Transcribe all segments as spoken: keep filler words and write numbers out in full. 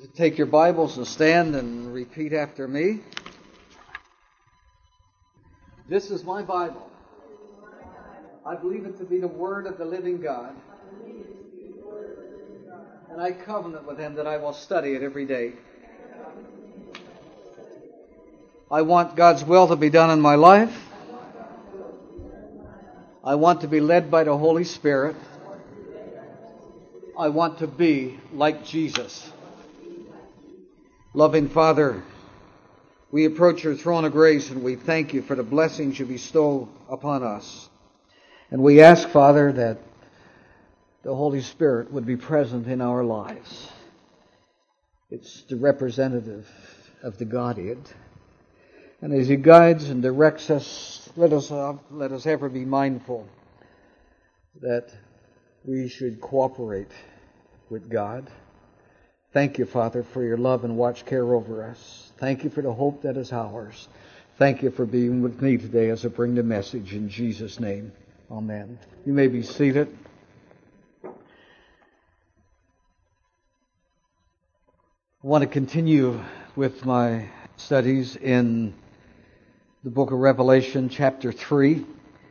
Take your Bibles and stand and repeat after me. This is my Bible. I believe it to be the Word of the living God. And I covenant with Him that I will study it every day. I want God's will to be done in my life. I want to be led by the Holy Spirit. I want to be like Jesus. Loving Father, we approach your throne of grace and we thank you for the blessings you bestow upon us. And we ask, Father, that the Holy Spirit would be present in our lives. It's the representative of the Godhead. And as He guides and directs us, let us, uh, let us ever be mindful that we should cooperate with God. Thank you, Father, for your love and watch care over us. Thank you for the hope that is ours. Thank you for being with me today as I bring the message in Jesus' name. Amen. You may be seated. I want to continue with my studies in the book of Revelation, chapter three.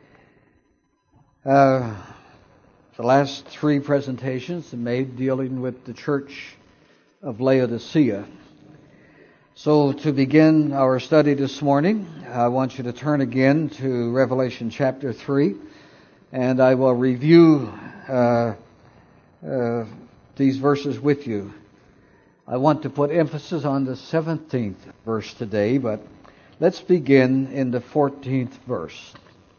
Uh, the last three presentations are made dealing with the church of Laodicea. So to begin our study this morning, I want you to turn again to Revelation chapter three, and I will review uh, uh, these verses with you. I want to put emphasis on the seventeenth verse today, but let's begin in the fourteenth verse.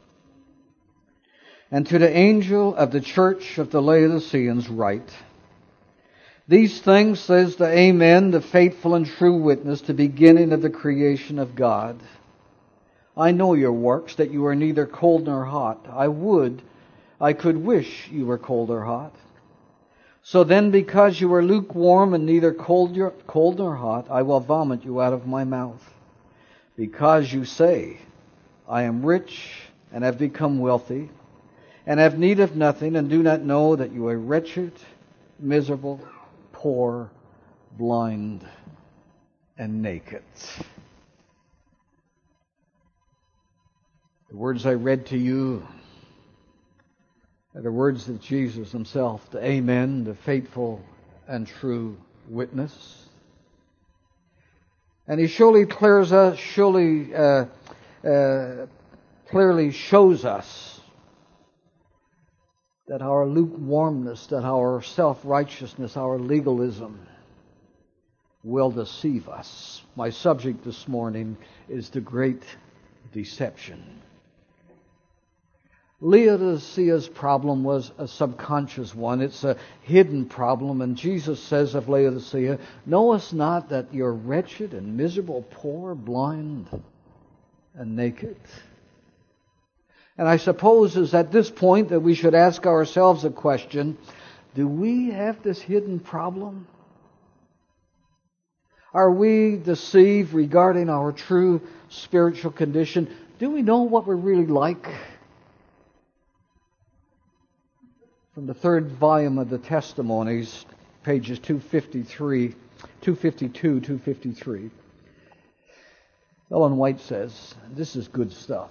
And to the angel of the church of the Laodiceans write, these things says the Amen, the faithful and true witness, the beginning of the creation of God. I know your works, that you are neither cold nor hot. I would, I could wish you were cold or hot. So then, because you are lukewarm and neither cold, cold nor hot, I will vomit you out of my mouth. Because you say, I am rich and have become wealthy, and have need of nothing, and do not know that you are wretched, miserable, poor, blind, and naked. The words I read to you are the words of Jesus Himself, the Amen, the faithful and true witness. And He surely clears us, surely uh, uh, clearly shows us that our lukewarmness, that our self-righteousness, our legalism will deceive us. My subject this morning is the great deception. Laodicea's problem was a subconscious one. It's a hidden problem. And Jesus says of Laodicea, knowest not that you're wretched and miserable, poor, blind, and naked? And I suppose it's at this point that we should ask ourselves a question, do we have this hidden problem? Are we deceived regarding our true spiritual condition? Do we know what we're really like? From the third volume of the Testimonies, pages two fifty-three, two fifty-two, two fifty-three, Ellen White says, this is good stuff.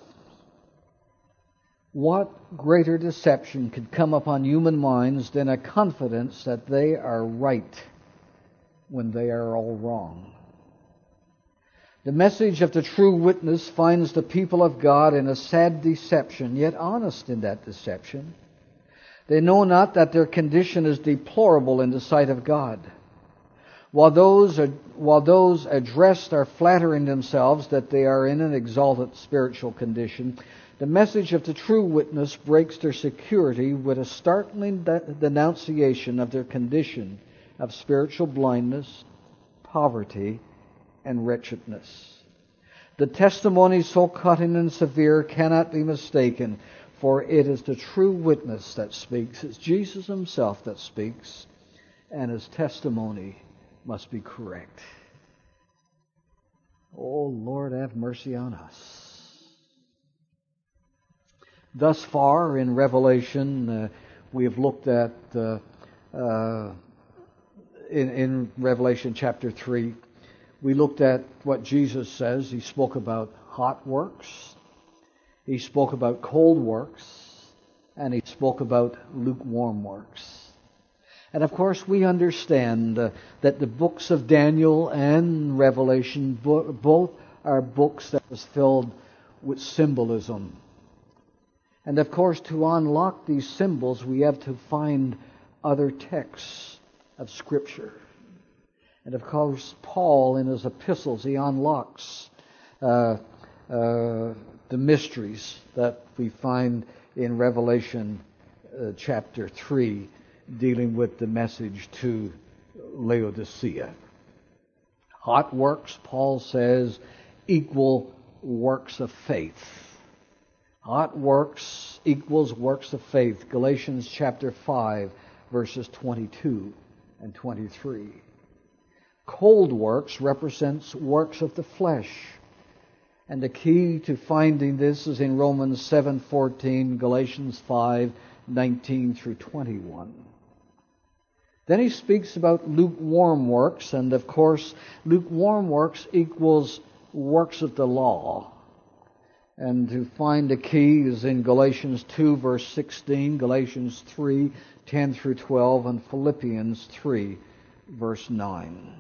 What greater deception could come upon human minds than a confidence that they are right when they are all wrong? The message of the true witness finds the people of God in a sad deception, yet honest in that deception. They know not that their condition is deplorable in the sight of God. While those, are, while those addressed are flattering themselves that they are in an exalted spiritual condition, the message of the true witness breaks their security with a startling de- denunciation of their condition of spiritual blindness, poverty, and wretchedness. The testimony so cutting and severe cannot be mistaken, for it is the true witness that speaks. It's Jesus Himself that speaks, and His testimony must be correct. Oh, Lord, have mercy on us. Thus far in Revelation, uh, we have looked at uh, uh, in, in Revelation chapter three, we looked at what Jesus says. He spoke about hot works, he spoke about cold works, and he spoke about lukewarm works. And of course we understand uh, that the books of Daniel and Revelation bo- both are books that was filled with symbolism. And of course to unlock these symbols we have to find other texts of Scripture. And of course Paul in his epistles, he unlocks uh, uh, the mysteries that we find in Revelation uh, chapter three, dealing with the message to Laodicea. Hot works, Paul says, equal works of faith. Hot works equals works of faith. Galatians chapter five, verses twenty-two and twenty-three. Cold works represents works of the flesh. And the key to finding this is in Romans seven fourteen, Galatians five nineteen through twenty-one. Then he speaks about lukewarm works, and of course, lukewarm works equals works of the law. And to find the key is in Galatians two, verse sixteen, Galatians three, ten through twelve, and Philippians three, verse nine.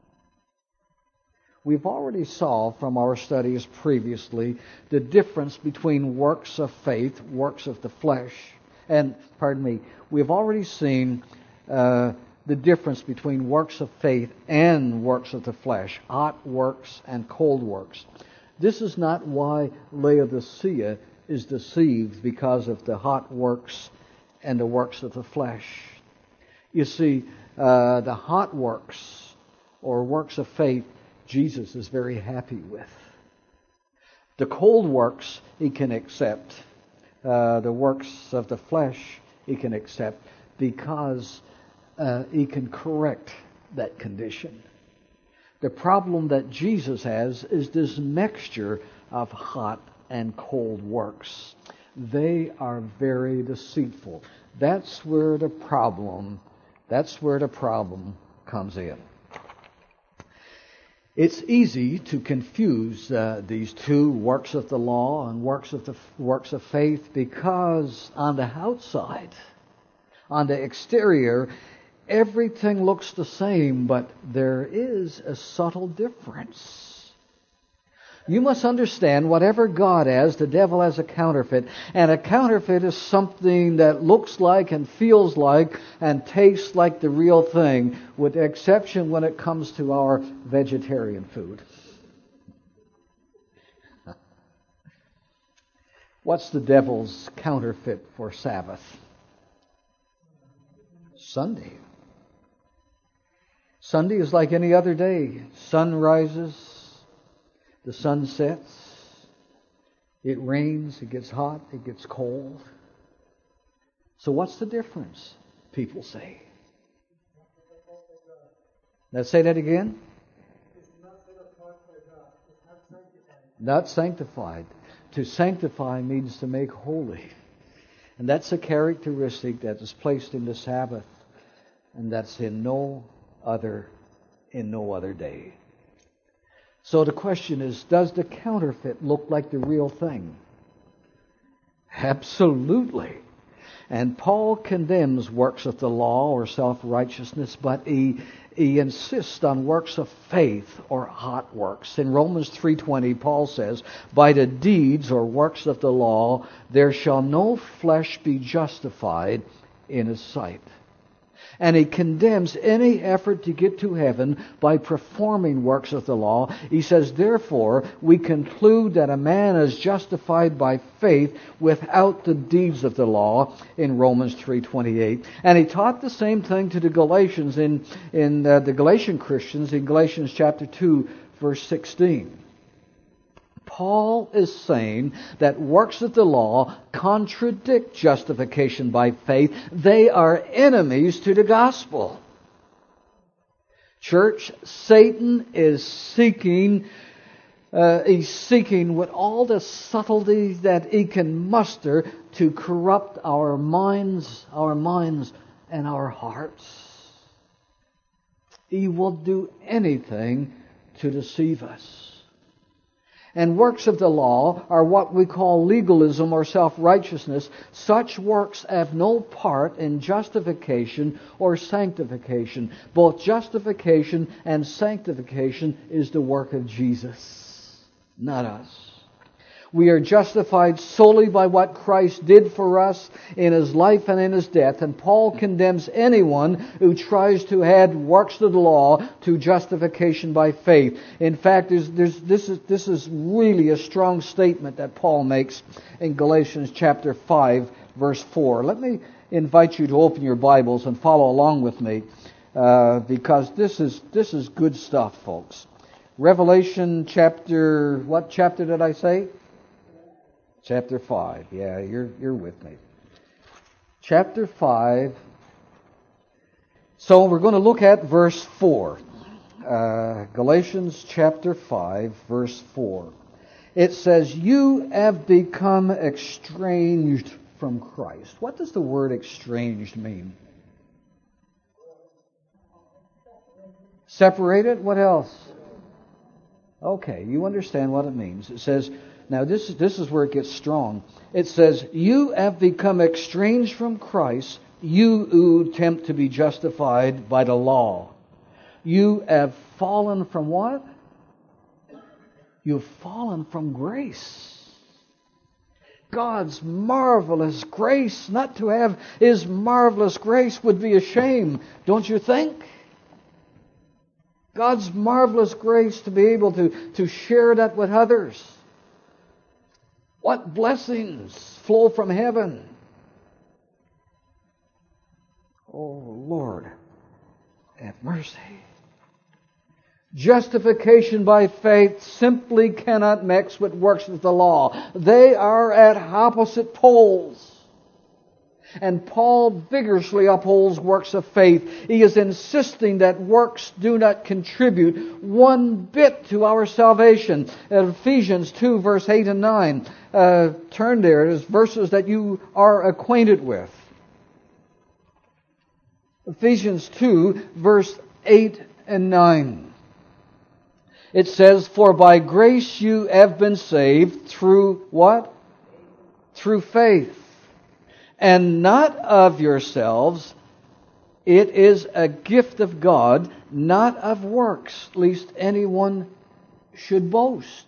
We've already saw from our studies previously the difference between works of faith, works of the flesh, and, pardon me, we've already seen uh, the difference between works of faith and works of the flesh, hot works and cold works. This is not why Laodicea is deceived because of the hot works and the works of the flesh. You see, uh, the hot works or works of faith, Jesus is very happy with. The cold works he can accept. Uh, the works of the flesh he can accept because uh, he can correct that condition. The problem that Jesus has is this mixture of hot and cold works. They are very deceitful. That's where the problem, that's where the problem comes in. It's easy to confuse uh, these two, works of the law and works of the works of faith, because on the outside, on the exterior, everything looks the same, but there is a subtle difference. You must understand, whatever God has, the devil has a counterfeit. And a counterfeit is something that looks like and feels like and tastes like the real thing, with the exception when it comes to our vegetarian food. What's the devil's counterfeit for Sabbath? Sunday. Sunday is like any other day. Sun rises, the sun sets, it rains, it gets hot, it gets cold. So what's the difference, people say? Let's say that again. Not sanctified. To sanctify means to make holy. And that's a characteristic that is placed in the Sabbath, and that's in no other in no other day. So the question is, does the counterfeit look like the real thing? Absolutely. And Paul condemns works of the law or self-righteousness, but he, he insists on works of faith or hot works. In Romans three twenty, Paul says, by the deeds or works of the law, there shall no flesh be justified in his sight. And he condemns any effort to get to heaven by performing works of the law. He says, therefore, we conclude that a man is justified by faith without the deeds of the law, in Romans three twenty-eight. And he taught the same thing to the Galatians in, in uh, the Galatian Christians in Galatians chapter two, verse sixteen. Paul is saying that works of the law contradict justification by faith. They are enemies to the gospel. Church, Satan is seeking, uh, he's seeking with all the subtlety that he can muster to corrupt our minds, our minds and our hearts. He will do anything to deceive us. And works of the law are what we call legalism or self-righteousness. Such works have no part in justification or sanctification. Both justification and sanctification is the work of Jesus, not us. We are justified solely by what Christ did for us in His life and in His death. And Paul condemns anyone who tries to add works of the law to justification by faith. In fact, there's, there's, this, is, this is really a strong statement that Paul makes in Galatians chapter five, verse four. Let me invite you to open your Bibles and follow along with me, uh, because this is, this is good stuff, folks. Revelation chapter, what chapter did I say? Chapter five. Yeah, you're you're with me. Chapter five. So we're going to look at verse four. Uh, Galatians chapter five, verse four. It says, "You have become estranged from Christ." What does the word estranged mean? Separated? What else? Okay, you understand what it means. It says, now this, this is where it gets strong. It says, "You have become estranged from Christ, you who attempt to be justified by the law. You have fallen from what? You've fallen from grace." God's marvelous grace, not to have His marvelous grace would be a shame, don't you think? God's marvelous grace to be able to, to share that with others. What blessings flow from heaven. Oh, Lord, have mercy. Justification by faith simply cannot mix with works of the law. They are at opposite poles. And Paul vigorously upholds works of faith. He is insisting that works do not contribute one bit to our salvation. In Ephesians two, verse eight and nine. Uh, turn there. There's verses that you are acquainted with. Ephesians two, verse eight and nine. It says, "For by grace you have been saved through" what? Through faith. "And not of yourselves, it is a gift of God, not of works, lest anyone should boast."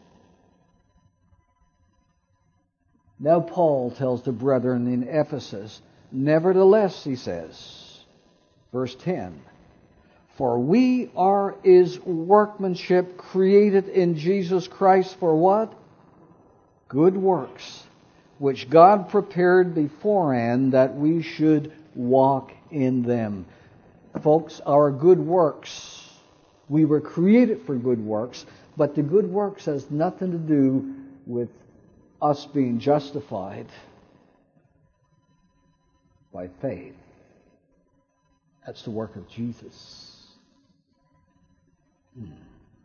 Now Paul tells the brethren in Ephesus, "Nevertheless," he says, verse ten, "For we are His workmanship, created in Jesus Christ for" what? "Good works, which God prepared beforehand that we should walk in them." Folks, our good works, we were created for good works, but the good works has nothing to do with us being justified by faith. That's the work of Jesus. Hmm.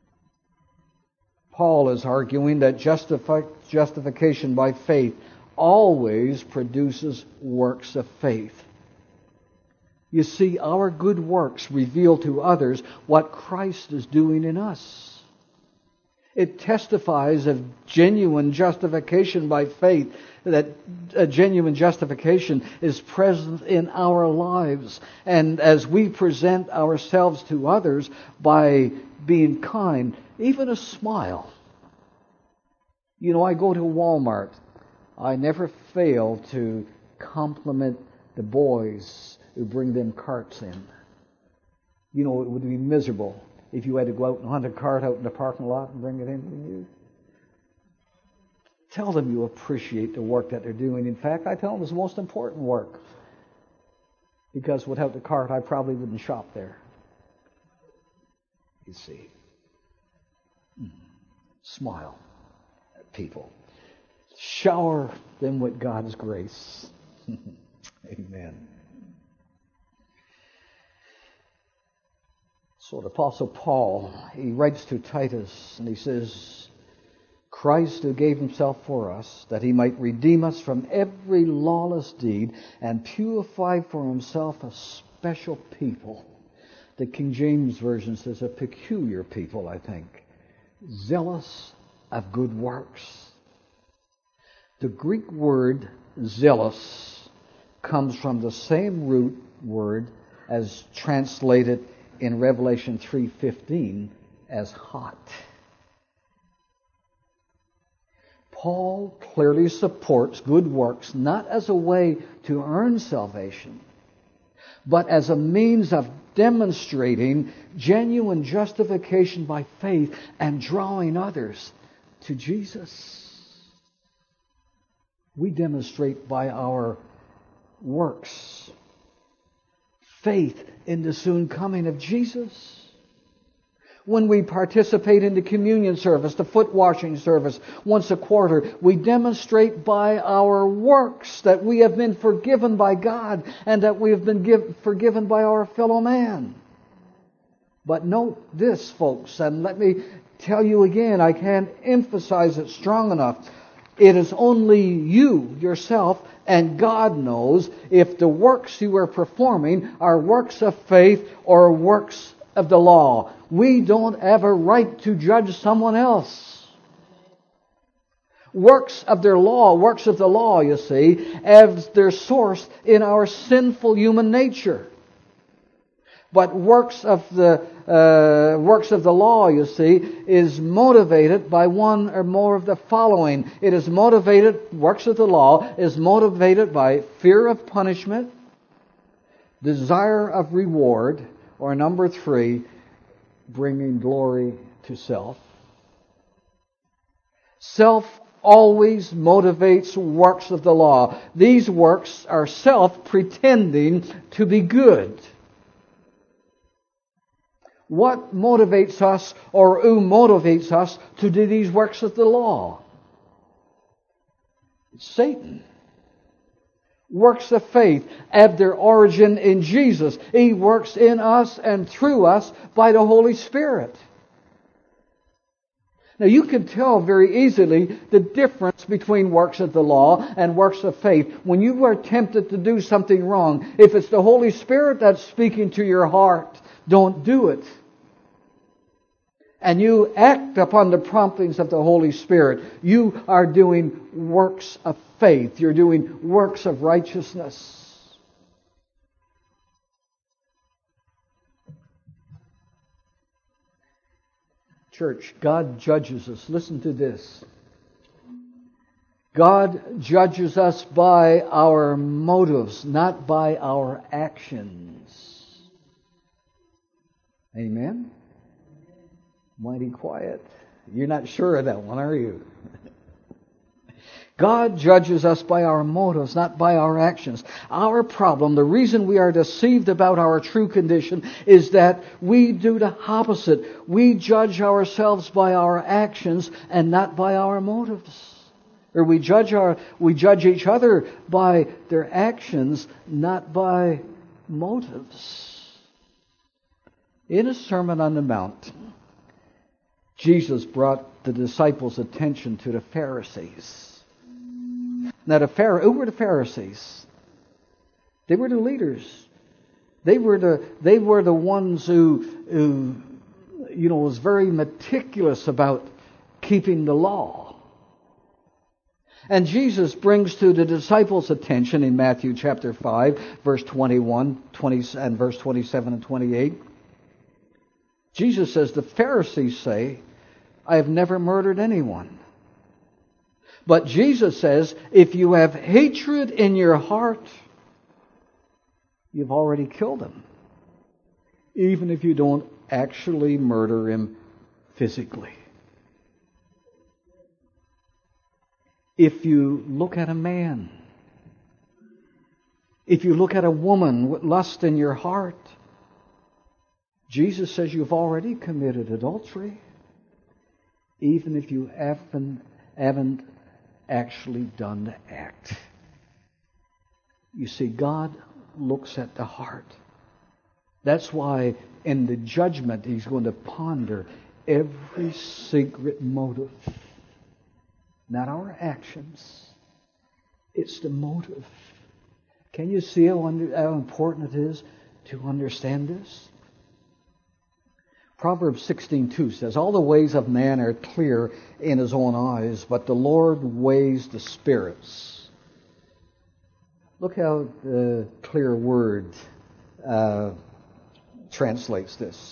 Paul is arguing that justifi- justification by faith always produces works of faith. You see, our good works reveal to others what Christ is doing in us. It testifies of genuine justification by faith, that a genuine justification is present in our lives. And as we present ourselves to others by being kind, even a smile. You know, I go to Walmart. I never fail to compliment the boys who bring them carts in. You know, it would be miserable if you had to go out and hunt a cart out in the parking lot and bring it in with you. Tell them you appreciate the work that they're doing. In fact, I tell them it's the most important work. Because without the cart, I probably wouldn't shop there. You see. Smile at people. Shower them with God's grace. Amen. So the Apostle Paul, he writes to Titus and he says, "Christ who gave Himself for us, that He might redeem us from every lawless deed and purify for Himself a special people, The King James Version says a peculiar people, I think. Zealous of good works. The Greek word zealous comes from the same root word as translated in Revelation three fifteen as hot. Paul clearly supports good works not as a way to earn salvation, but as a means of demonstrating genuine justification by faith and drawing others to Jesus. We demonstrate by our works faith in the soon coming of Jesus. When we participate in the communion service, the foot washing service, once a quarter, we demonstrate by our works that we have been forgiven by God and that we have been give, forgiven by our fellow man. But note this, folks, and let me tell you again, I can't emphasize it strong enough. It is only you, yourself, and God knows if the works you are performing are works of faith or works of the law. We don't have a right to judge someone else. Works of their law, works of the law, you see, have their source in our sinful human nature. But works of the uh, works of the law, you see, is motivated by one or more of the following. It is motivated, works of the law is motivated by fear of punishment, desire of reward, or number three, bringing glory to self. Self always motivates works of the law. These works are self pretending to be good. What motivates us, or who motivates us to do these works of the law? It's Satan. Works of faith have their origin in Jesus. He works in us and through us by the Holy Spirit. Now you can tell very easily the difference between works of the law and works of faith. When you are tempted to do something wrong, if it's the Holy Spirit that's speaking to your heart, don't do it. And you act upon the promptings of the Holy Spirit. You are doing works of faith. You're doing works of righteousness. Church, God judges us. Listen to this. God judges us by our motives, not by our actions. Amen? Mighty quiet. You're not sure of that one, are you? God judges us by our motives, not by our actions. Our problem, the reason we are deceived about our true condition, is that we do the opposite. We judge ourselves by our actions and not by our motives. Or we judge our, we judge each other by their actions, not by motives. In a Sermon on the Mount, Jesus brought the disciples' attention to the Pharisees. Now, the Phar- who were the Pharisees? They were the leaders. They were the they were the ones who, who you know, was very meticulous about keeping the law. And Jesus brings to the disciples' attention in Matthew chapter five, verse twenty-one, twenty, and verse twenty-seven and twenty-eight. Jesus says, the Pharisees say, I have never murdered anyone. But Jesus says, if you have hatred in your heart, you've already killed him. Even if you don't actually murder him physically. If you look at a man, if you look at a woman with lust in your heart, Jesus says you've already committed adultery, even if you haven't, haven't actually done the act. You see, God looks at the heart. That's why in the judgment He's going to ponder every secret motive. Not our actions. It's the motive. Can you see how, under, how important it is to understand this? Proverbs sixteen two says, all the ways of man are clear in his own eyes, but the Lord weighs the spirits. Look how the clear word uh, translates this.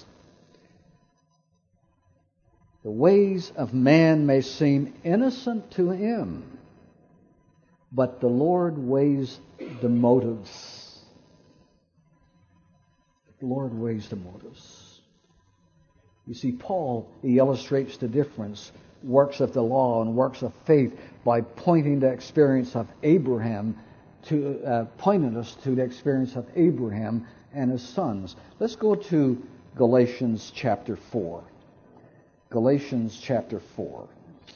The ways of man may seem innocent to him, but the Lord weighs the motives. The Lord weighs the motives. You see, Paul, he illustrates the difference, works of the law and works of faith, by pointing the experience of Abraham to, uh, pointing us to the experience of Abraham and his sons. Let's go to Galatians chapter four. Galatians chapter four,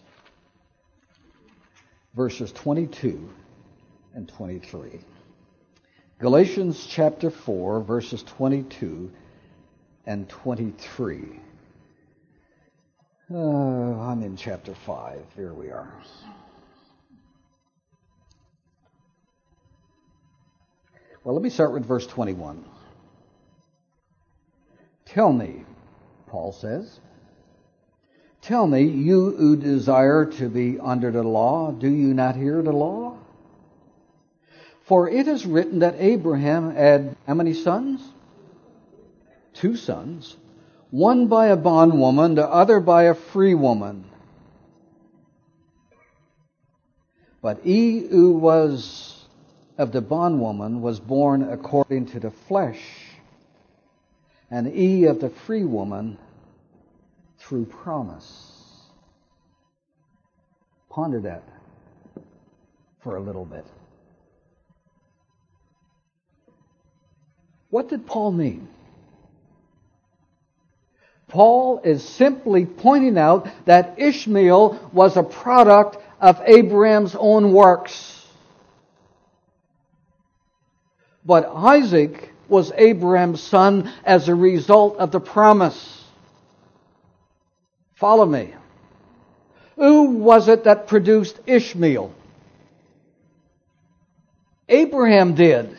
verses twenty-two and twenty-three. Galatians chapter four, verses twenty-two and twenty-three. Uh, I'm in chapter five. Here we are. Well, let me start with verse twenty-one. Tell me, Paul says, tell me, you who desire to be under the law, do you not hear the law? For it is written that Abraham had how many sons? Two sons. One by a bondwoman, the other by a free woman. But he who was of the bondwoman was born according to the flesh, and he of the free woman through promise. Ponder that for a little bit. What did Paul mean? Paul is simply pointing out that Ishmael was a product of Abraham's own works. But Isaac was Abraham's son as a result of the promise. Follow me. Who was it that produced Ishmael? Abraham did.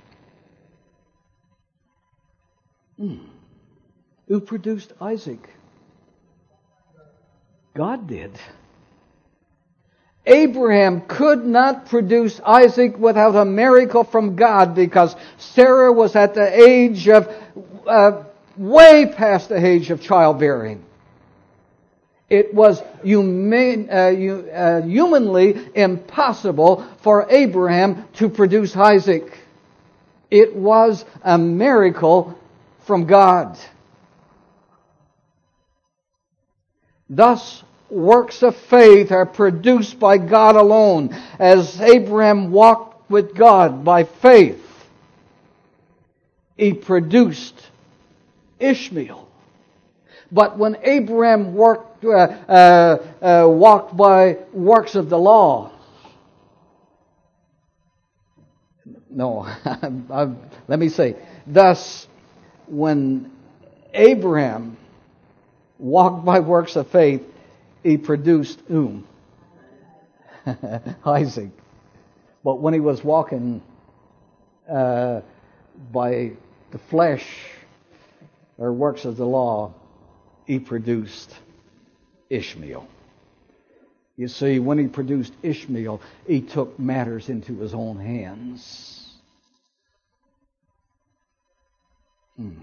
Hmm. Who produced Isaac? God did. Abraham could not produce Isaac without a miracle from God, because Sarah was at the age of, uh, way past the age of childbearing. It was human, uh, uh, humanly impossible for Abraham to produce Isaac. It was a miracle from God. Thus, works of faith are produced by God alone, as Abraham walked with God by faith. He produced Ishmael. But when Abraham worked, uh, uh, uh, walked by works of the law, no, let me say, thus, when Abraham walked by works of faith, he produced whom? Isaac. But when he was walking uh, by the flesh or works of the law, he produced Ishmael. You see, when he produced Ishmael, he took matters into his own hands. Hmm.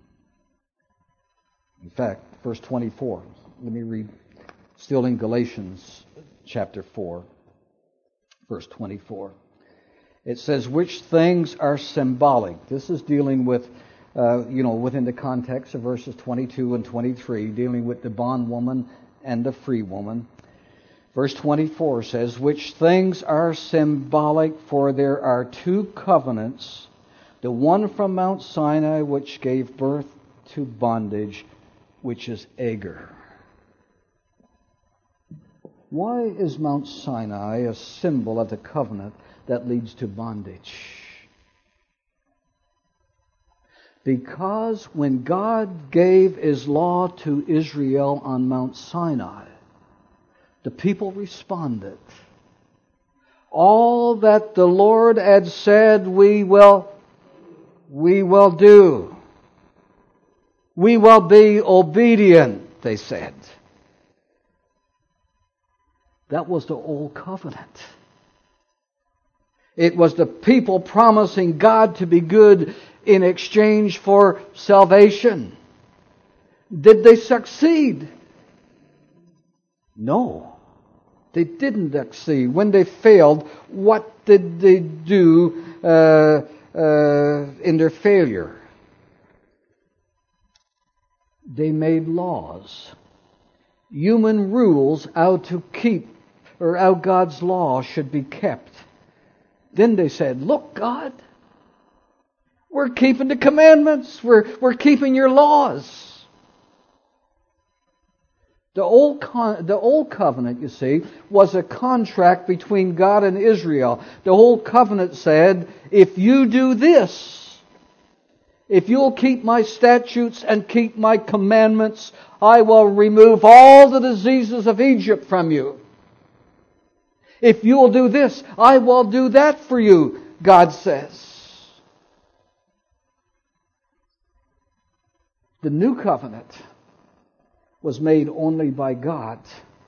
In fact, verse twenty-four, let me read, still in Galatians chapter four, verse twenty-four. It says, which things are symbolic. This is dealing with, uh, you know, within the context of verses twenty-two and twenty-three, dealing with the bondwoman and the free woman. Verse twenty-four says, which things are symbolic, for there are two covenants, the one from Mount Sinai, which gave birth to bondage, which is Agar. Why is Mount Sinai a symbol of the covenant that leads to bondage? Because when God gave His law to Israel on Mount Sinai, the people responded. All that the Lord had said, we will, we will do. We will be obedient, they said. That was the old covenant. It was the people promising God to be good in exchange for salvation. Did they succeed? No. They didn't succeed. When they failed, what did they do uh, uh, in their failure? They made laws. Human rules how to keep, or how God's law should be kept. Then they said, look, God, we're keeping the commandments. We're, we're keeping your laws. The old, con- the old covenant, you see, was a contract between God and Israel. The old covenant said, if you do this, if you'll keep my statutes and keep my commandments, I will remove all the diseases of Egypt from you. If you will do this, I will do that for you, God says. The new covenant was made only by God.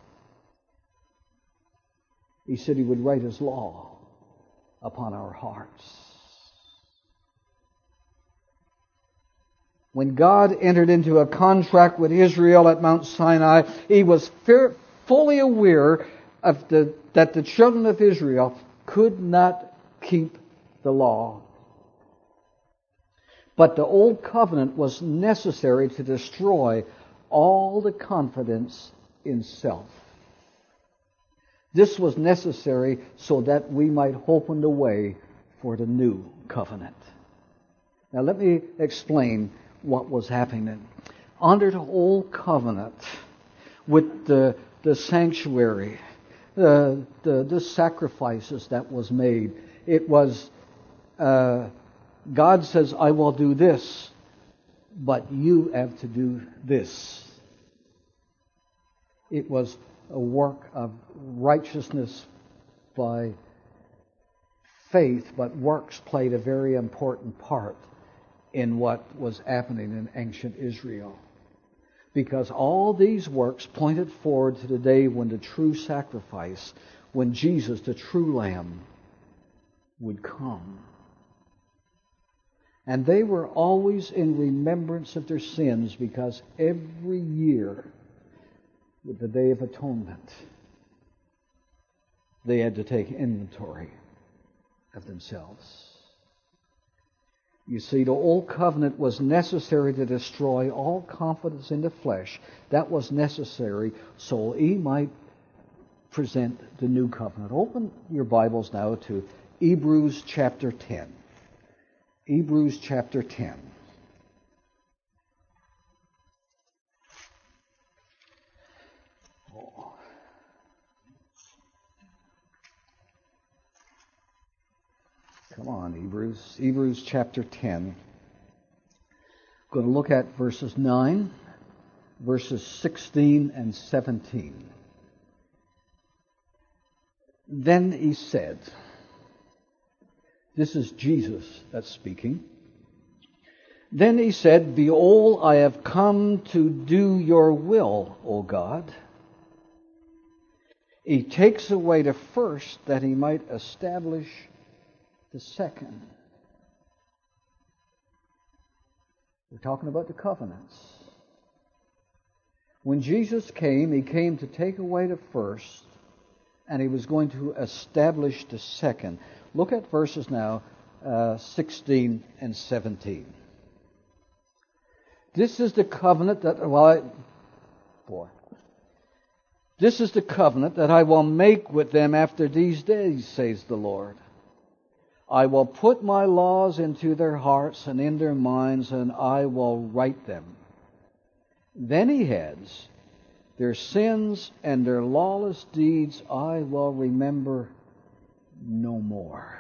He said He would write His law upon our hearts. When God entered into a contract with Israel at Mount Sinai, He was fair, fully aware of the, that the children of Israel could not keep the law. But the old covenant was necessary to destroy all the confidence in self. This was necessary so that we might open the way for the new covenant. Now let me explain what was happening. Under the old covenant, with the, the sanctuary, the, the, the sacrifices that was made, it was, uh, God says, I will do this, but you have to do this. It was a work of righteousness by faith, but works played a very important part in what was happening in ancient Israel. Because all these works pointed forward to the day when the true sacrifice, when Jesus, the true Lamb, would come. And they were always in remembrance of their sins, because every year, with the Day of Atonement, they had to take inventory of themselves. You see, the old covenant was necessary to destroy all confidence in the flesh. That was necessary so He might present the new covenant. Open your Bibles now to Hebrews chapter ten. Hebrews chapter ten. Oh. Come on, Hebrews. Hebrews chapter ten. I'm going to look at verses nine, verses sixteen and seventeen. Then He said, this is Jesus that's speaking. Then He said, behold, I have come to do your will, O God. He takes away the first that He might establish the second. We're talking about the covenants. When Jesus came, He came to take away the first, and He was going to establish the second. Look at verses now, uh, sixteen and seventeen. This is the covenant that, well, I, boy. This is the covenant that I will make with them after these days, says the Lord. I will put my laws into their hearts and in their minds, and I will write them. Then He adds, their sins and their lawless deeds I will remember no more.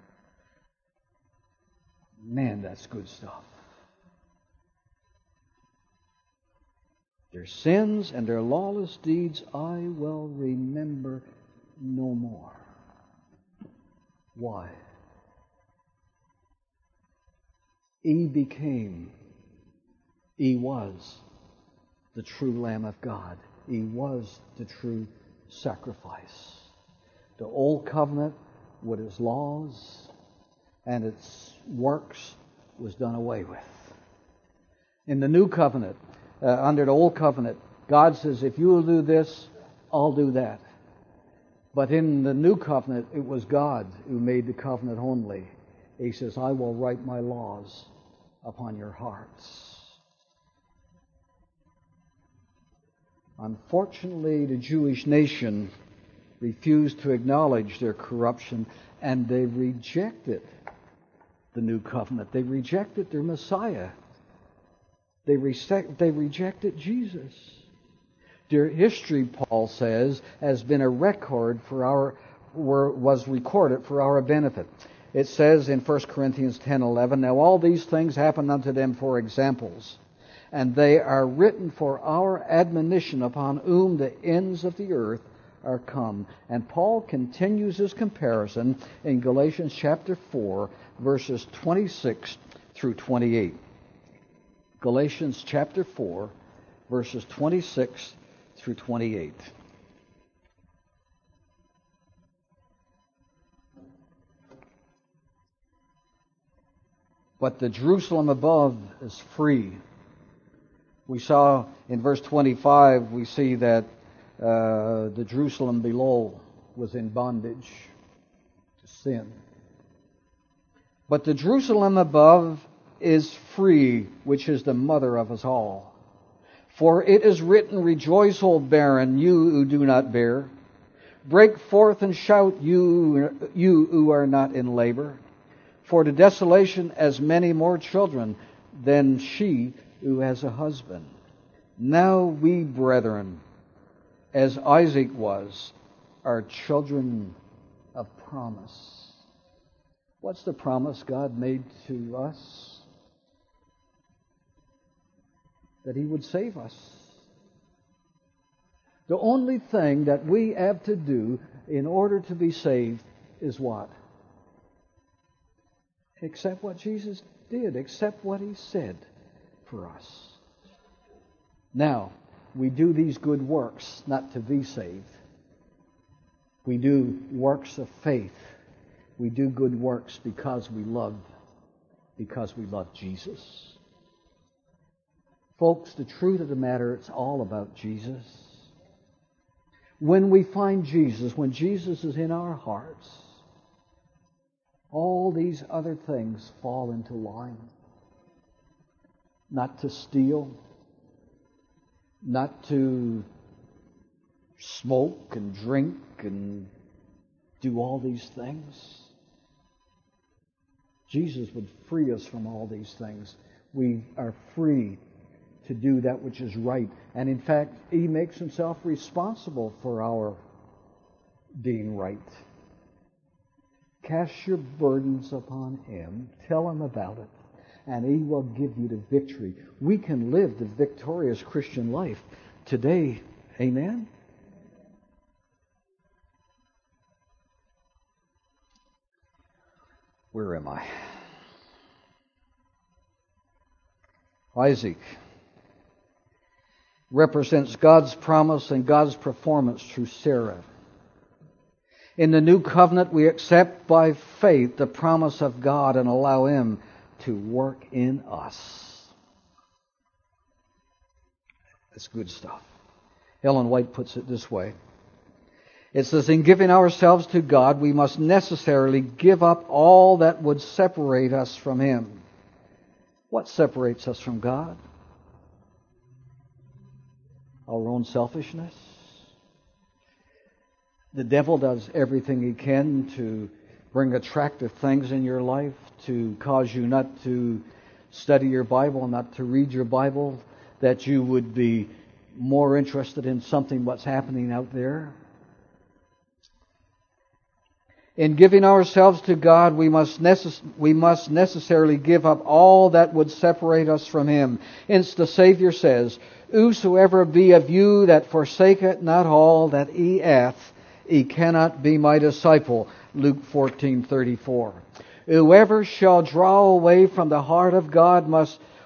Man, that's good stuff. Their sins and their lawless deeds I will remember no more. Why? He became He was the true Lamb of God. He was the true sacrifice. The old covenant with its laws and its works was done away with. In the new covenant, uh, under the old covenant, God says, if you will do this, I'll do that. But in the new covenant, it was God who made the covenant only. He says, I will write my laws upon your hearts. Unfortunately, the Jewish nation refused to acknowledge their corruption, and they rejected the new covenant. They rejected their Messiah. They, reject, they rejected Jesus. Their history, Paul says, has been a record for our, were, was recorded for our benefit. It says in First Corinthians ten eleven, now all these things happen unto them for examples, and they are written for our admonition, upon whom the ends of the earth are come. And Paul continues his comparison in Galatians chapter four, verses twenty-six through twenty-eight. Galatians chapter four, verses twenty-six through twenty-eight. But the Jerusalem above is free. We saw in verse twenty-five, we see that uh, the Jerusalem below was in bondage to sin. But the Jerusalem above is free, which is the mother of us all. For it is written, rejoice, O barren, you who do not bear. Break forth and shout, you, you who are not in labor. For the desolation has many more children than she who has a husband. Now we, brethren, as Isaac was, are children of promise. What's the promise God made to us? That He would save us. The only thing that we have to do in order to be saved is what? Accept what Jesus did. Accept what He said for us. Now, we do these good works not to be saved. We do works of faith. We do good works because we love, because we love Jesus. Folks, the truth of the matter, it's all about Jesus. When we find Jesus, when Jesus is in our hearts, all these other things fall into line. Not to steal, not to smoke and drink and do all these things. Jesus would free us from all these things. We are free to do that which is right. And in fact, He makes Himself responsible for our being right. Cast your burdens upon Him. Tell Him about it. And He will give you the victory. We can live the victorious Christian life today. Amen? Where am I? Isaac represents God's promise and God's performance through Sarah. In the new covenant, we accept by faith the promise of God and allow Him to work in us. That's good stuff. Ellen White puts it this way. It says, in giving ourselves to God, we must necessarily give up all that would separate us from Him. What separates us from God? Our own selfishness. The devil does everything he can to bring attractive things in your life, to cause you not to study your Bible, not to read your Bible, that you would be more interested in something what's happening out there. In giving ourselves to God, we must, necess- we must necessarily give up all that would separate us from Him. Hence the Savior says, whosoever be of you that forsaketh not all that he hath, he cannot be my disciple. Luke fourteen thirty-four. Whoever shall draw away from the heart of God must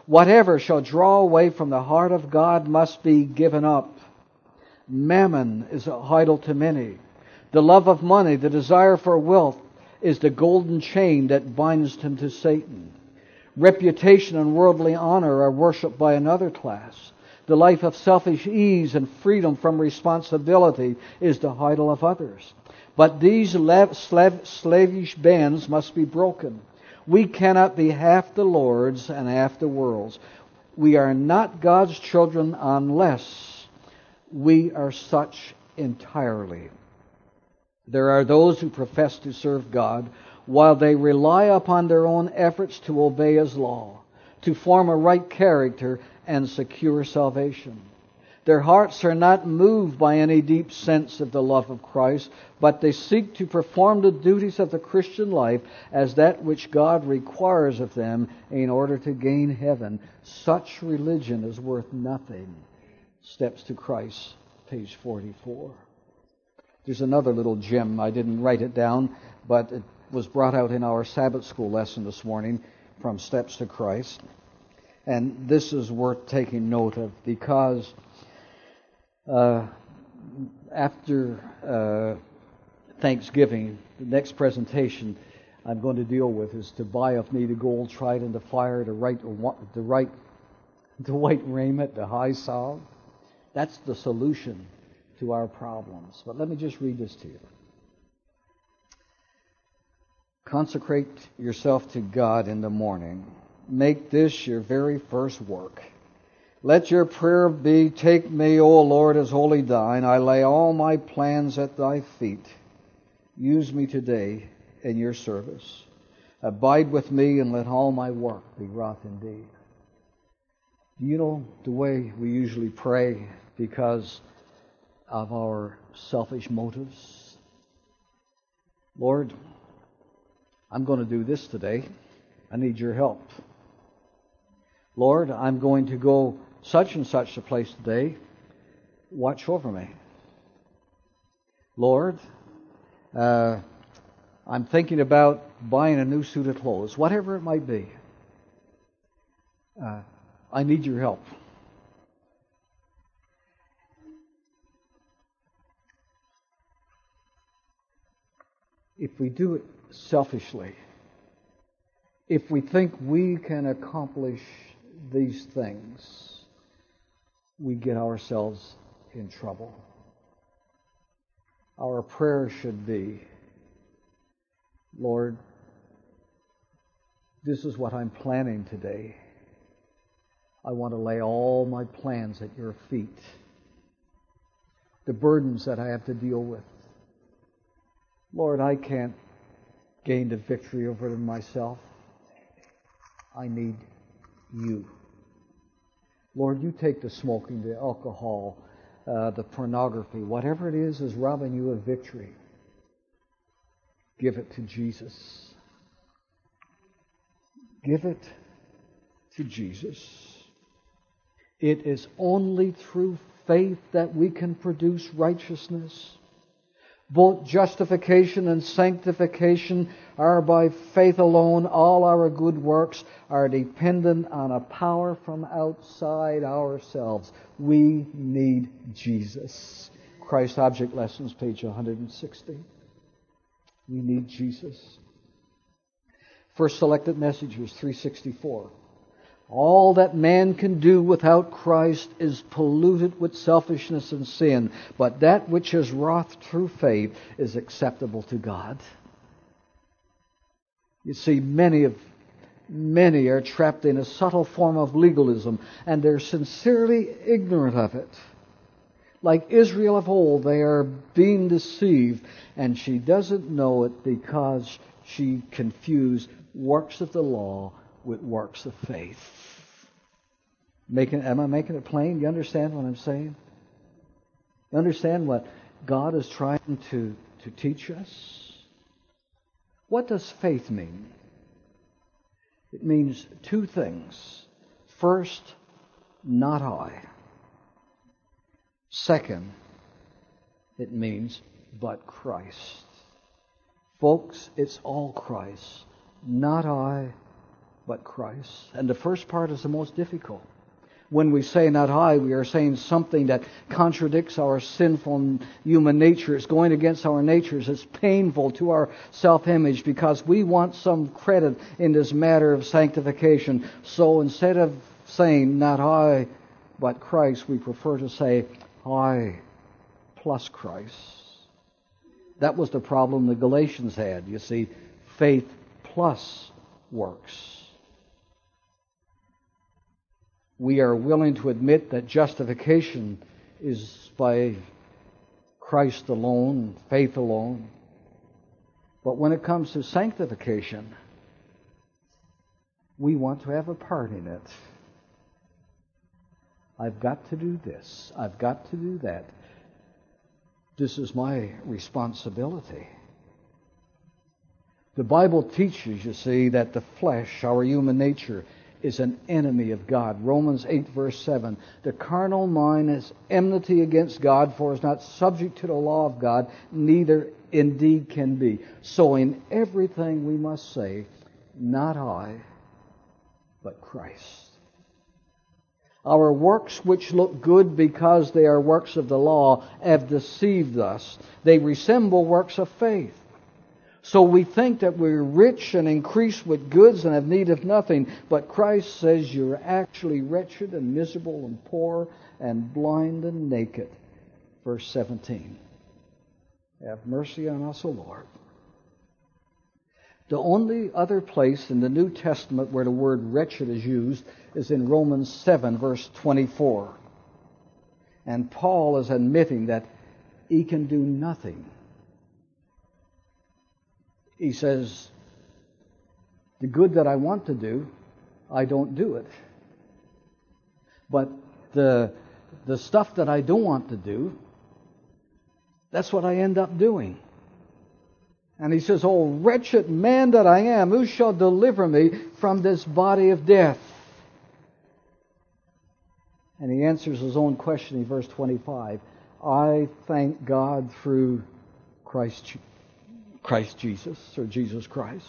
Whatever shall draw away from the heart of God must be given up. Mammon is an idol to many. The love of money, the desire for wealth, is the golden chain that binds him to Satan. Reputation and worldly honor are worshipped by another class. The life of selfish ease and freedom from responsibility is the idol of others. But these slavish bands must be broken. We cannot be half the Lord's and half the world's. We are not God's children unless we are such entirely. There are those who profess to serve God while they rely upon their own efforts to obey His law, to form a right character and secure salvation. Their hearts are not moved by any deep sense of the love of Christ, but they seek to perform the duties of the Christian life as that which God requires of them in order to gain heaven. Such religion is worth nothing. Steps to Christ, page forty-four. There's another little gem. I didn't write it down, but it was brought out in our Sabbath school lesson this morning from Steps to Christ. And this is worth taking note of because uh, after uh, Thanksgiving, the next presentation I'm going to deal with is to buy of me the gold tried in the fire, the right, the right, the white raiment, the high salve. That's the solution to our problems. But let me just read this to you. Consecrate yourself to God in the morning. Make this your very first work. Let your prayer be, take me, O Lord, as wholly thine. I lay all my plans at thy feet. Use me today in your service. Abide with me and let all my work be wrought indeed. Do you know the way we usually pray because of our selfish motives? Lord, I'm going to do this today. I need your help. Lord, I'm going to go such and such a place today. Watch over me. Lord, uh, I'm thinking about buying a new suit of clothes, whatever it might be. Uh, I need your help. If we do it selfishly, if we think we can accomplish these things, we get ourselves in trouble. Our prayer should be, Lord, this is what I'm planning today. I want to lay all my plans at your feet. The burdens that I have to deal with. Lord, I can't gain the victory over them myself. I need you. Lord, you take the smoking, the alcohol, uh, the pornography, whatever it is is robbing you of victory. Give it to Jesus. Give it to Jesus. It is only through faith that we can produce righteousness. Both justification and sanctification are by faith alone. All our good works are dependent on a power from outside ourselves. We need Jesus. Christ Object Lessons, page one hundred sixty. We need Jesus. First selected message was three sixty-four. All that man can do without Christ is polluted with selfishness and sin, but that which is wrought through faith is acceptable to God. You see, many of many are trapped in a subtle form of legalism, and they're sincerely ignorant of it. Like Israel of old, they are being deceived, and she doesn't know it because she confused works of the law with works of faith. Making, am I making it plain? You understand what I'm saying? You understand what God is trying to, to teach us? What does faith mean? It means two things. First, not I. Second, it means but Christ. Folks, it's all Christ. Not I, but Christ. And the first part is the most difficult. When we say not I, we are saying something that contradicts our sinful human nature. It's going against our natures. It's painful to our self-image because we want some credit in this matter of sanctification. So instead of saying not I, but Christ, we prefer to say I plus Christ. That was the problem the Galatians had. You see, faith plus works. We are willing to admit that justification is by Christ alone, faith alone. But when it comes to sanctification, we want to have a part in it. I've got to do this. I've got to do that. This is my responsibility. The Bible teaches, you see, that the flesh, our human nature, is an enemy of God. Romans eight verse seven. The carnal mind is enmity against God, for it is not subject to the law of God, neither indeed can be. So in everything we must say, not I, but Christ. Our works which look good because they are works of the law have deceived us. They resemble works of faith. So we think that we're rich and increased with goods and have need of nothing. But Christ says you're actually wretched and miserable and poor and blind and naked. Verse seventeen. Have mercy on us, O Lord. The only other place in the New Testament where the word wretched is used is in Romans seven, verse twenty-four. And Paul is admitting that he can do nothing. He says, the good that I want to do, I don't do it. But the, the stuff that I don't want to do, that's what I end up doing. And he says, oh, wretched man that I am, who shall deliver me from this body of death? And he answers his own question in verse twenty-five. I thank God through Christ, Christ Jesus, or Jesus Christ.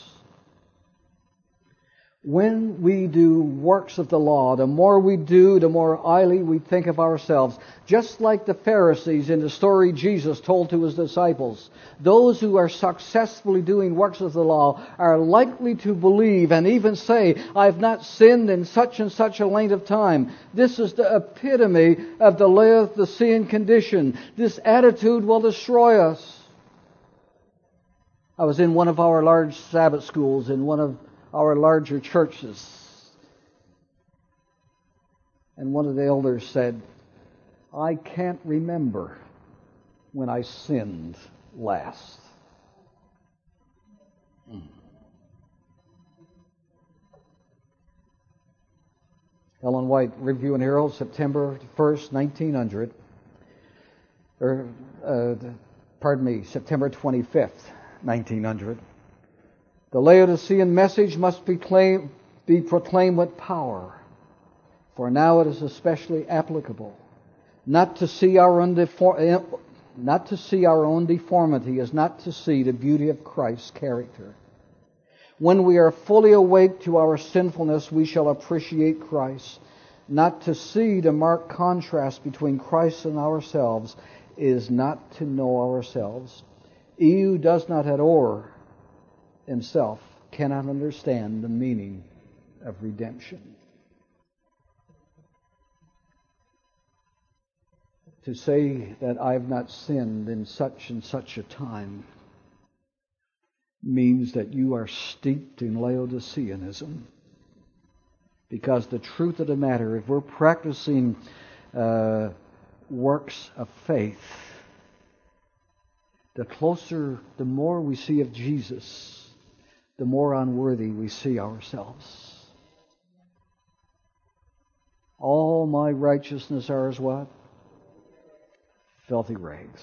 When we do works of the law, the more we do, the more highly we think of ourselves. Just like the Pharisees in the story Jesus told to his disciples. Those who are successfully doing works of the law are likely to believe and even say, I have not sinned in such and such a length of time. This is the epitome of the Laodicean condition. This attitude will destroy us. I was in one of our large Sabbath schools in one of our larger churches. And one of the elders said, I can't remember when I sinned last. Hmm. Ellen White, Review and Herald, September first, nineteen hundred. Or, uh, pardon me, September twenty-fifth, nineteen hundred. The Laodicean message must be, claim, be proclaimed with power, for now it is especially applicable. Not to see our own defor- not to see our own deformity is not to see the beauty of Christ's character. When we are fully awake to our sinfulness, we shall appreciate Christ. Not to see the marked contrast between Christ and ourselves is not to know ourselves. He who does not adore himself cannot understand the meaning of redemption. To say that I have not sinned in such and such a time means that you are steeped in Laodiceanism. Because the truth of the matter, if we're practicing uh, works of faith, the closer, the more we see of Jesus, the more unworthy we see ourselves. All my righteousness are as what? Filthy rags.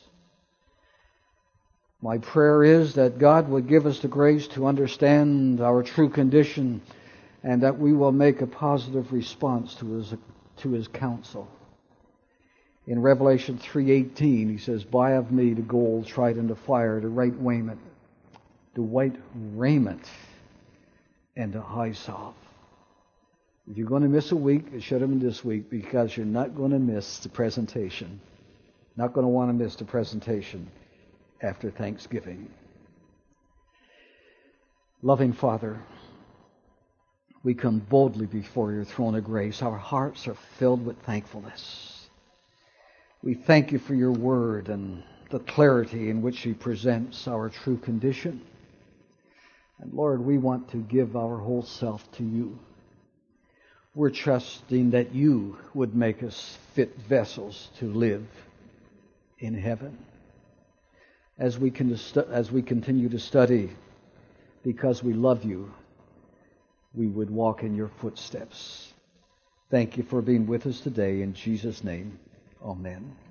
My prayer is that God would give us the grace to understand our true condition and that we will make a positive response to His, to His counsel. In Revelation three eighteen, He says, buy of me the gold tried in the fire, the right raiment, the white raiment and to Hyssop. If you're going to miss a week, it should have been this week, because you're not going to miss the presentation. Not going to want to miss the presentation after Thanksgiving. Loving Father, we come boldly before your throne of grace. Our hearts are filled with thankfulness. We thank you for your word and the clarity in which he presents our true condition. And Lord, we want to give our whole self to you. We're trusting that you would make us fit vessels to live in heaven. As we can, as we continue to study, because we love you, we would walk in your footsteps. Thank you for being with us today. In Jesus' name, amen.